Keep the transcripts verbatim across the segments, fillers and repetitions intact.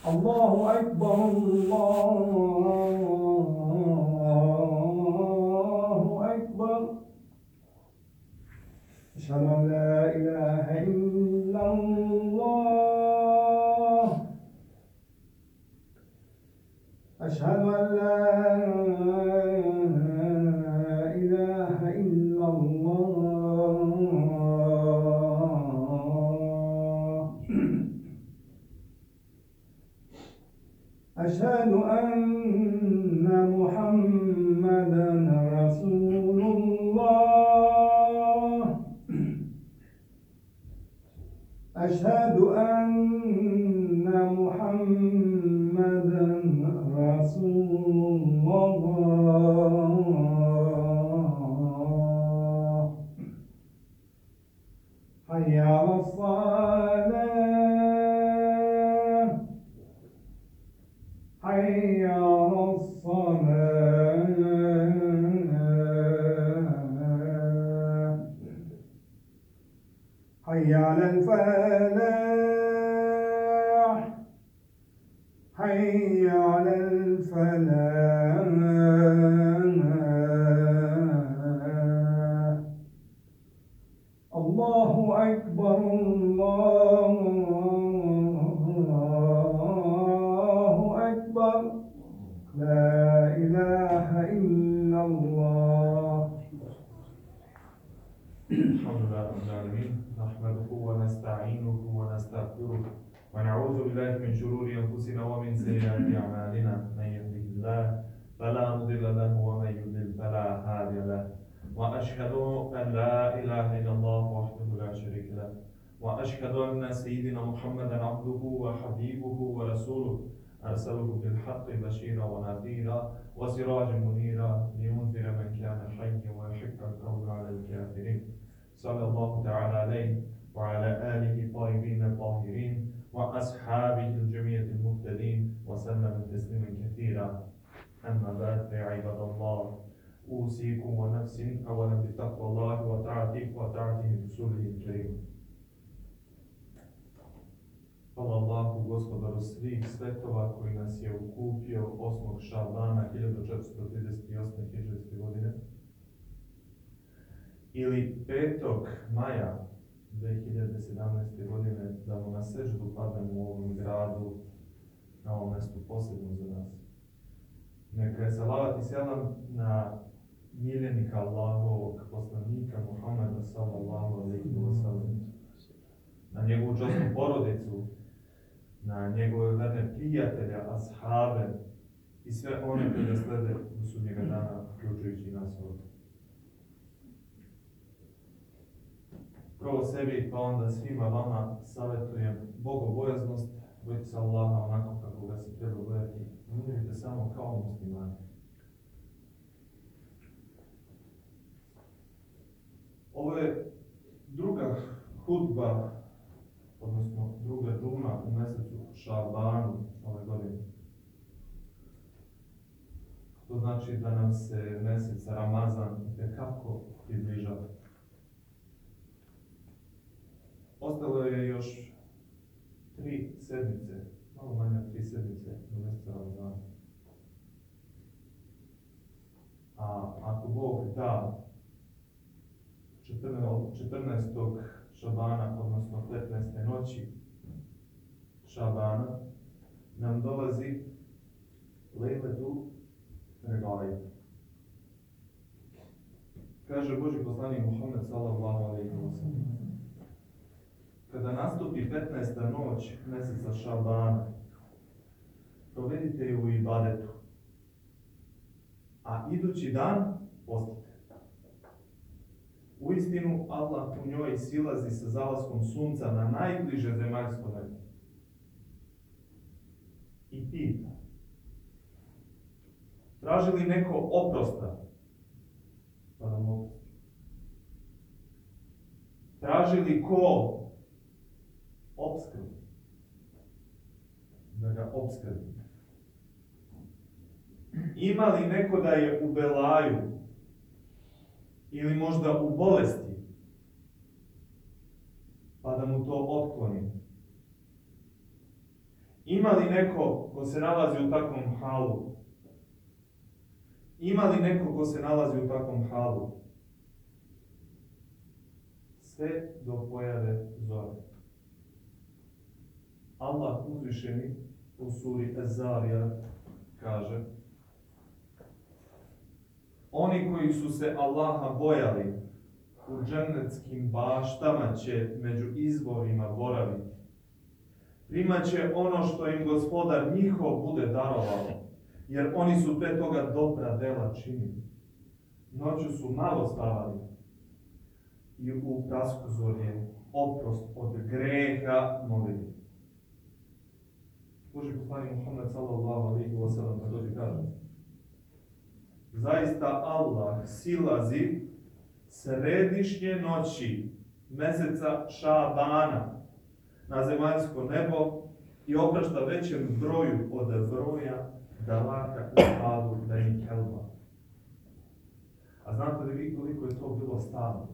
الله أكبر الله أكبر أشهد أن لا إله إلا الله أشهد أن لا إله إلا الله أشهد أن محمدا رسول الله أشهد أن محمدا رسول الله حي على الصلاة حي على الصلاة حي على الفلاح حي على الفلاح الله أكبر الله أكبر لا إله إلا الله. الحمد لله رب العالمين نحمده ونستعينه ونستغفره ونعوذ بالله من شرور أنفسنا ومن سيئات أعمالنا من يهده الله فلا مضل له ومن يضلل فلا هادي له وأشهد أن لا إله إلا الله وحده لا شريك له وأشهد أن سيدنا محمدا عبده وحبيبه ورسوله أرسله بالحق بشيرا ونذيرا وسراجا منيرا لينذر من كان حيا ويحق القول على الكافرين صلى الله تعالى عليه وعلى آله الطيبين الطاهرين وأصحابه الجميع المهتدين وسلم تسليما كثيرا. أما بعد فيا عباد الله أوصيكم ونفسي أولا بتقوى الله وطاعته وطاعته رسوله الكريم. Hvala Allahu, gospodaru svih svetova, koji nas je okupio osmog Šabana hiljadu četiristo trideset osme hidžretske godine ili petog maja dve hiljade sedamnaeste. godine, da mu na seždu padnemo u ovom gradu, na ovom mjestu posebno za nas. Neka je salavat i selam na miljenika Allahovog poslanika Muhammeda sallallahu alejhi ve sellem, na njegovu časnu porodicu, na njegove verne prijatelja, ashabe i sve one koji ga slede do sudnjega dana, uključujući nas ovdje. Prvo sebi, pa onda svima vama savjetujem bogobojaznost, bojite se Allaha onako kako ga se treba bojati, umirite samo kao muslimani. Ovo je druga hudba, odnosno druga džuma u mjesecu Šabanu ove godine. To znači da nam se mjesec Ramazan itekako približava. Ostalo je još tri sedmice, malo manje tri sedmice do mjeseca Ramazana. A ako Bog da, četrnaestog Šabana, odnosno petnaeste noći Šabana, nam dolazi Lejletul Regaib. Kaže Božji poslanik Muhammed sallallahu alejhi ve sellem: kada nastupi petnaesta noć mjeseca Šabana, provedite ju u ibadetu, a idući dan postite. Uistinu, Allah u njoj silazi sa zalaskom sunca na najbliže zemaljsko nebo i pita: traži li neko oprosta? Pa da mu oprosti. Traži li ko opskrbu? Da ga opskrbi. Ima li neko da je u belaju ili možda u bolesti, pa da mu to otkloni? Ima li neko ko se nalazi u takvom halu? Ima li neko ko se nalazi u takvom halu? Sve do pojave zore. Allah uzvišeni u suri Az-Zarija kaže: oni koji su se Allaha bojali u džennetskim baštama će među izvorima boraviti. Primat će ono što im Gospodar njihov bude darovao, jer oni su pre toga dobra dela činili. Noću su malo spavali i u praskuzorje oprost od greha molili. Boži poslanik Muhammed sallallahu alejhi ve sellem također kaže: zaista Allah silazi središnje noći meseca Šabana na zemaljsko nebo i oprašta većem broju od broja dalaka u padu Beni Kelba. A znate li vi koliko je to bilo stalno?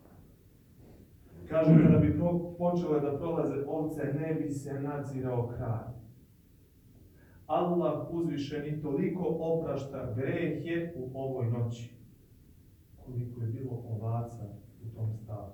Kaže, kada bi počele da prolaze ovce, ne bi se nadzirao kraj. Allah uzvišeni toliko oprašta grehe u ovoj noći, koliko je bilo ovaca u tom stavu.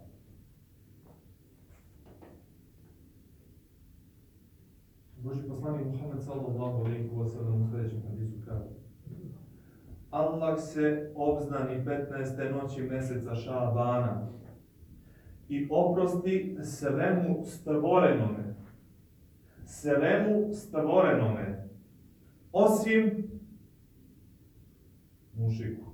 Boži poslanik Muhammed sallallahu alejhi ve sellem u sljedećem hadisu kaže: Allah se obznani petnaeste noći mjeseca Šabana i oprosti svemu stvorenome, svemu stvorenome, osim mušiku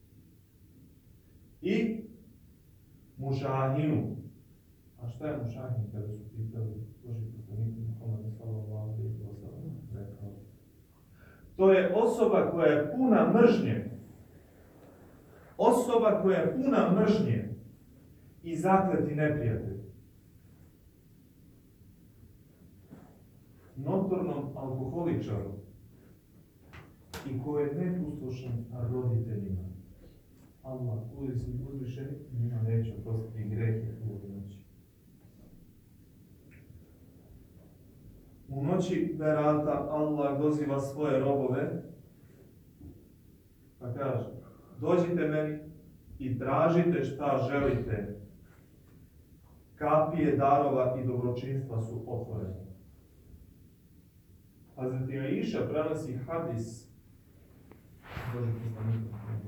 i mužahinu. A šta je mušahin kada su pitali Boži poslanik Muhammed sallallahu alejhi ve sellem rekao? To je osoba koja je puna mržnje. Osoba koja je puna mržnje i zakleti neprijatelj. Notornom alkoholičaru i koji je neposlušan roditeljima. Allah uzvišeni njima neće oprostiti grehe u ovoj noći. U noći Berata Allah doziva svoje robove pa kaže: dođite meni i tražite šta želite. Kapije darova i dobročinstva su otvorene. Hazreti Aisha prenosi hadis Boži poslanik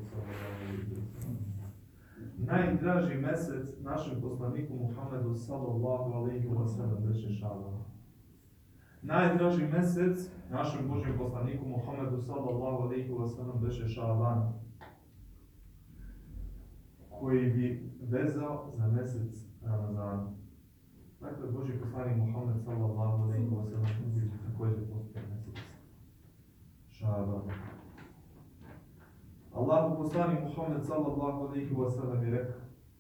najdraži mesec našem poslaniku Muhammedu sallallahu alejhi ve sellem beše Šaban. Najdraži mesec našem Božjem poslaniku Muhammedu sallallahu alejhi ve sellem beše Šaban, koji bi vezao za mesec Ramazana. Dakle, Božji poslanik Muhammed sallallahu alejhi ve sellem bi također postao mesec Šaban. Allahu poslanik Muhammed sallallahu alejhi ve sellem je rekao: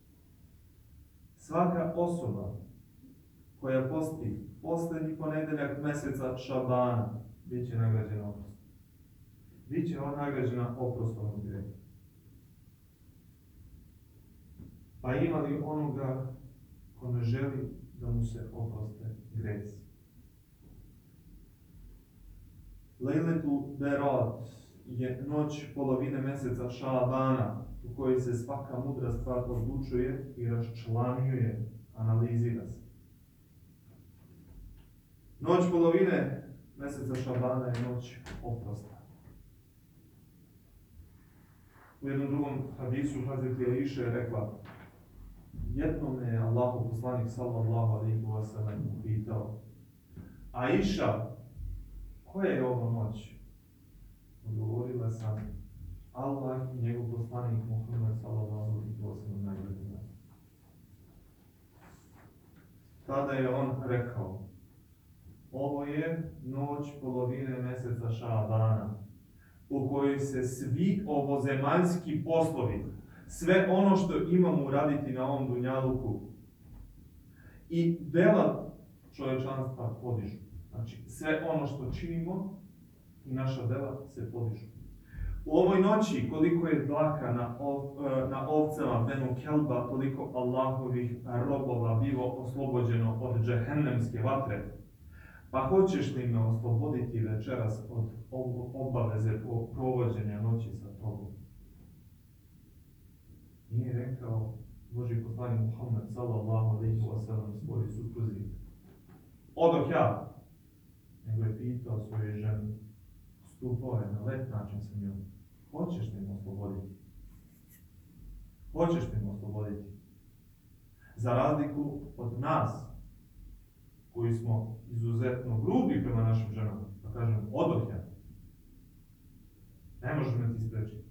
svaka osoba koja posti posljednji ponedjeljak mjeseca Šabana bit će nagrađena oprostom. Biće on nagrađena oprostom od grijeha. Pa ima li onoga ko ne želi da mu se oproste gresi? Lejletul Berat je noć polovine mjeseca Šabana u kojoj se svaka mudra stvar odlučuje i raščlanjuje, analizira se. Noć polovine mjeseca Šabana je noć oprosta. U jednom drugom hadisu Hazreti Aisha je rekla: jednom je Allahu poslanik sallallahu alejhi ve sellem upitao: Aisha, koja je ovo noć? Odgovorila sam: Allah i njegov poslanik Muhammed sallallahu alejhi ve sellem najbolji zna. Tada je on rekao: ovo je noć polovine mjeseca Šabana, u kojoj se svi ovozemaljski poslovi, sve ono što imamo uraditi na ovom dunjaluku i dela čovječanstva podižu. Znači, sve ono što činimo i naša dela se podižu. U ovoj noći, koliko je dlaka na, ov, na ovcama Benu Kelba, toliko Allahovih robova bilo oslobođeno od džehennemske vatre. Pa hoćeš li me osloboditi večeras od obaveze provođenja noći sa tobom? Nije rekao Božji poslanik Muhammed sallallahu alejhi ve sellem svojoj supruzi: odoh ja, nego je pitao svoju ženu, stupao je na lep način sa njom: hoćeš li me osloboditi? Hoćeš li me osloboditi? Za razliku od nas, koji smo izuzetno grubi prema našim ženama, da kažem, odoh ja, ne možeš me ti sprečiti.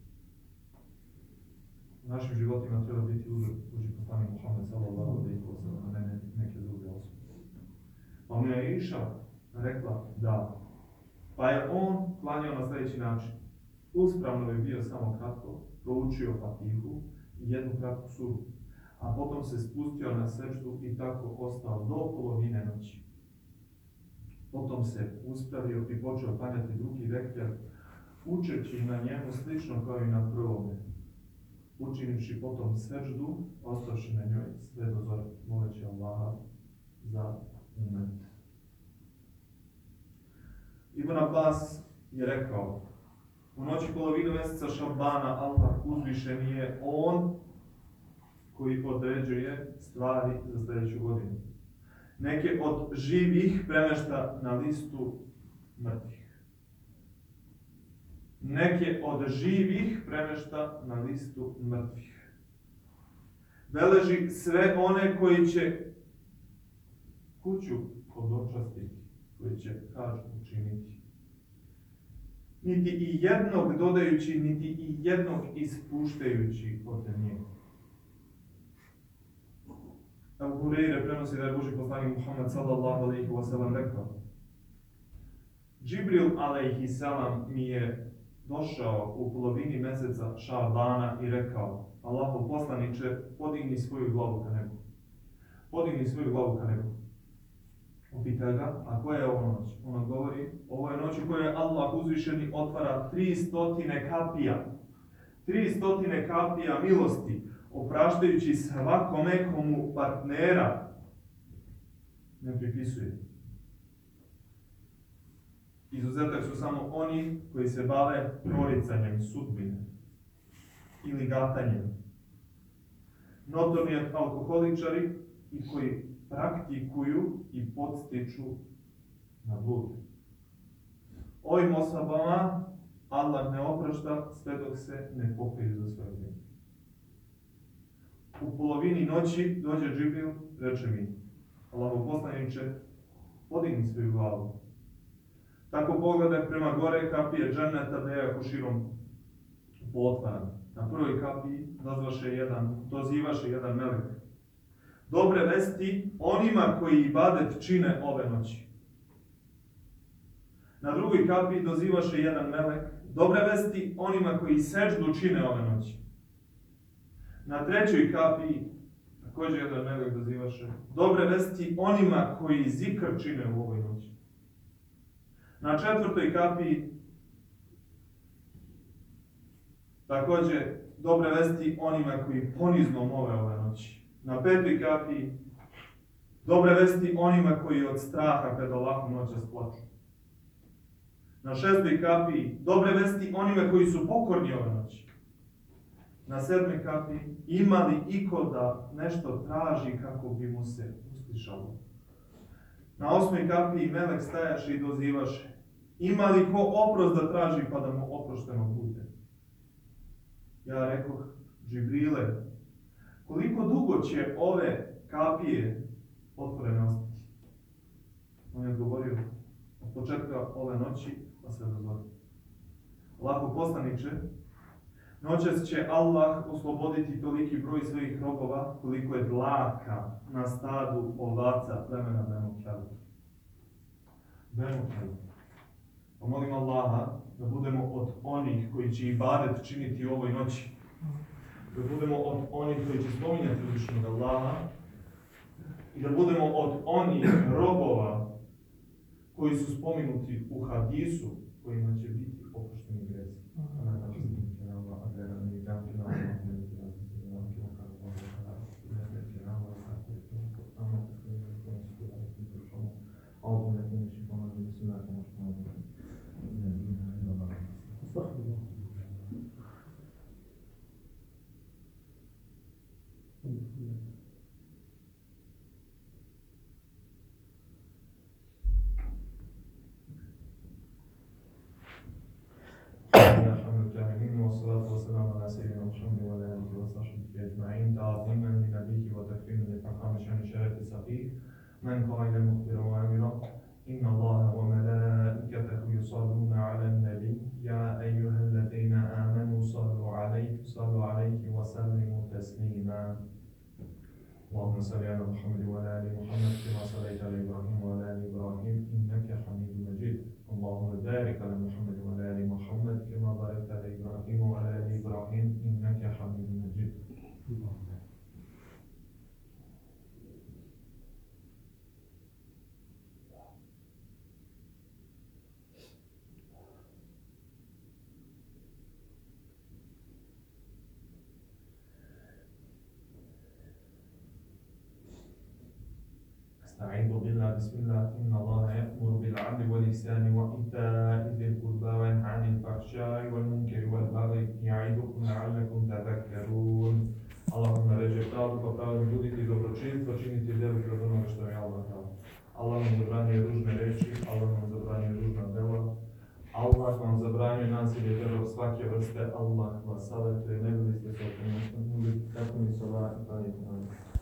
U našim životima treba biti uzor Božji poslanik Muhammed sallallahu alejhi ve sellem, a ne neke druge osobe. Pa mu je Iša rekla da. Pa je on klanjao na sljedeći način. Uspravno je bio samo kratko, proučio Fatihu i jednu kratku suru, a potom se spustio na seždu i tako ostao do polovine noći. Potom se uspravio i počeo klanjati drugi rekiat, učeći na njemu slično kao i na prvome, učinivši potom seždu, ostavši na njoj sve do zore, moleći Allaha za umet. Ibn Abbas je rekao: u noći polovine mjeseca Šabana Allah uzvišeni je on koji određuje stvari za sljedeću godinu. Neke od živih premješta na listu mrtvih. Neke od živih premješta na listu mrtvih. Beleži sve one koji će kuću hodočastiti, koji će hađ učiniti. Niti i jednog dodajući, niti i jednog ispuštajući od nje. Ebu Hureyre prenosi da je Božji poslanik Muhammed sallallahu alejhi ve sellem rekao: Džibril alejhi selam mi je došao u polovini mjeseca Šabana i rekao: Allahov poslaniče, podigni svoju glavu ka nebu. Podigni svoju glavu ka nebu. Upita ga: a koja je ovo noć? On govori: ovo je noć u kojoj Allah uzvišeni otvara tri stotine kapija. Tri stotine kapija milosti, opraštajući svakome komu partnera ne pripisuje. Izuzetak su samo oni koji se bave proricanjem sudbine ili gatanjem. Notorni alkoholičari i koji praktikuju i podstiču na blud. Ovim osobama Allah ne oprašta sve dok se ne pokaju za svoje vrijeme. U polovini noći dođe Džibril, reče mi: Allahov poslaniče, podigni svoju glavu. Tako pogledaj prema gore, kapije dženneta da je jako širom potvaran. Na prvoj kapiji dozvaše jedan, dozivaše jedan melek: dobre vesti onima koji ibadet čine ove noći. Na drugoj kapiji dozivaše jedan melek: dobre vesti onima koji seždu čine ove noći. Na trećoj kapiji također jedan melek dozivaše: dobre vesti onima koji zikr čine u ovoj noći. Na četvrtoj kapiji također dobre vesti onima koji ponizno mole ove noći. Na petoj kapiji dobre vesti onima koji od straha pred Allahom noćas plaču. Na šestoj kapiji dobre vesti onima koji su pokorni ove noći. Na sedmoj kapiji ima li iko da nešto traži kako bi mu se uslišalo. Na osmoj kapiji melek stajaše i dozivaše: ima li ko oprost da traži pa da mu oprošteno bude? Ja rekoh: Džibrile, koliko dugo će ove kapije otvorene ostati? On je odgovorio: od početka ove noći pa sve do zore. Allahov poslaniče, noćas će Allah osloboditi toliki broj svojih robova koliko je dlaka na stadu ovaca plemena Benu Kelb. Benu Kelb. Pa molim Allaha da budemo od onih koji će ibadet činiti u ovoj noći. Da budemo od onih koji će spominjati uzvišenog Allaha. I da budemo od onih robova koji su spomenuti u hadisu, kojima će biti oprošteni gresi. أعوذ بالله من الشيطان فيه من قائل مخبرا وامرا إن الله وملائكته يصلون على النبي يا أيها الذين آمنوا صلوا عليه صلوا عليه وسلموا تسليما اللهم صل على محمد وعلى آل محمد كما صليت على إبراهيم وعلى آل إبراهيم إنك حميد مجيد اللهم بارك على محمد وعلى آل محمد كما باركت على إبراهيم وعلى آل إبراهيم إنك حميد مجيد أستعيذ بالله بسم الله إن الله يأمر بالعدل والإحسان وإيتاء ذي القربى وينهى عن الفحشاء والمنكر والبغي يعظكم لعلكم تذكرون Allahumma ređe pravdu pa pravdu buditi dobročinstvo, činiti djelo kroz onoga što je Allah dao. Allah nam zabranjuje ružne reči, Allah nam zabranjuje ružna djela, Allah vam zabranjuje nasilje teror svake vrste, Allah vas savjetuje, ne bili ste se okomili, kako mi se ovaj